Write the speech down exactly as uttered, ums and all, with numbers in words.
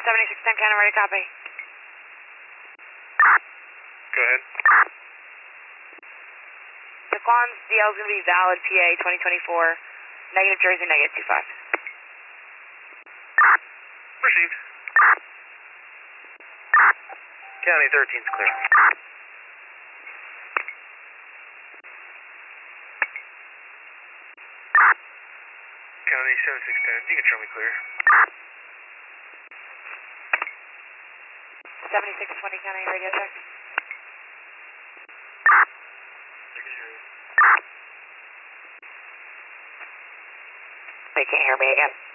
seventy-six ten Cannon, ready, copy. Go ahead. Daquan's D L is going to be valid P A twenty twenty-four, negative Jersey, negative two five. Received. County thirteen's clear. County seventy-six ten, you can show me clear. seventy-six twenty County, radio check. They can't hear me again.